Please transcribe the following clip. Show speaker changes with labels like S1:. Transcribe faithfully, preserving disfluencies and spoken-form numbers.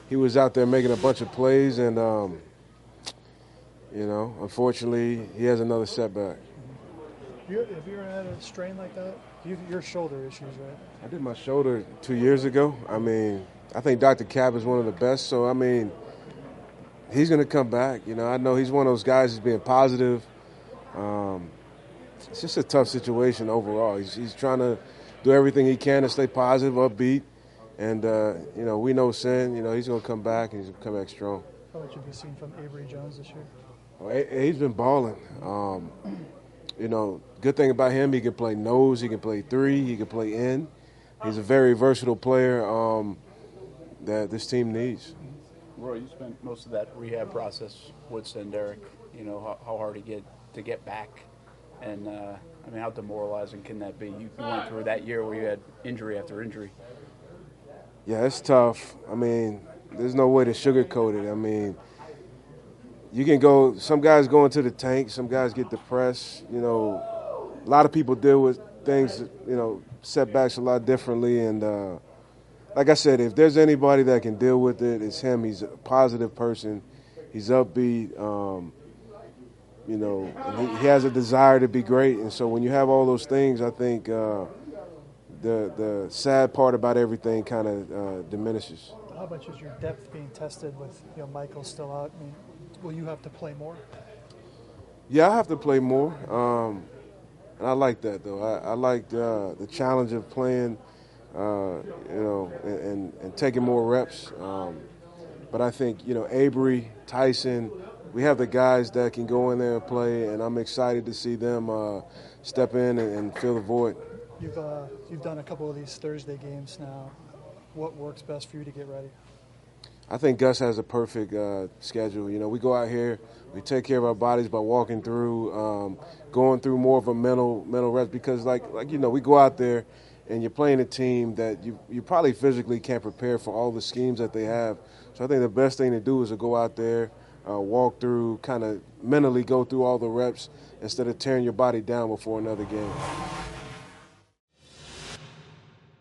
S1: he was out there making a bunch of plays, and um, you know, unfortunately, he has another setback.
S2: You, have you ever had a strain like that? You, your shoulder issues, right?
S1: I did my shoulder two years ago. I mean, I think Doctor Cap is one of the best. So I mean, he's going to come back. You know, I know he's one of those guys who's being positive. Um, it's just a tough situation overall. He's, he's trying to do everything he can to stay positive, upbeat, and uh, you know, we know Sin. You know, he's going to come back and he's going to come back strong.
S2: How much have you seen from Avery Jones this year?
S1: Well, he's been balling. Um, you know, good thing about him, he can play nose, he can play three, he can play in. He's a very versatile player um, that this team needs.
S3: Roy, you spent most of that rehab process with Senderic. You know how, how hard to get to get back, and uh, I mean, how demoralizing can that be? You went through that year where you had injury after injury.
S1: Yeah, it's tough. I mean, there's no way to sugarcoat it. I mean, you can go. Some guys go into the tank. Some guys get depressed. You know, a lot of people deal with things. You know, setbacks a lot differently, and. Uh, Like I said, if there's anybody that can deal with it, it's him. He's a positive person. He's upbeat. Um, you know, and he, he has a desire to be great. And so when you have all those things, I think uh, the the sad part about everything kind of uh, diminishes.
S2: How much is your depth being tested with, you know, Michael still out? I mean, will you have to play more?
S1: Yeah, I have to play more. Um, and I like that, though. I, I like uh, the challenge of playing – Uh, you know, and, and taking more reps. Um, but I think, you know, Avery, Tyson, we have the guys that can go in there and play, and I'm excited to see them uh, step in and, and fill the void.
S2: You've uh, you've done a couple of these Thursday games now. What works best for you to get ready?
S1: I think Gus has a perfect uh, schedule. You know, we go out here, we take care of our bodies by walking through, um, going through more of a mental mental rest because, like like you know, we go out there. And you're playing a team that you you probably physically can't prepare for all the schemes that they have. So I think the best thing to do is to go out there, uh, walk through, kind of mentally go through all the reps instead of tearing your body down before another game.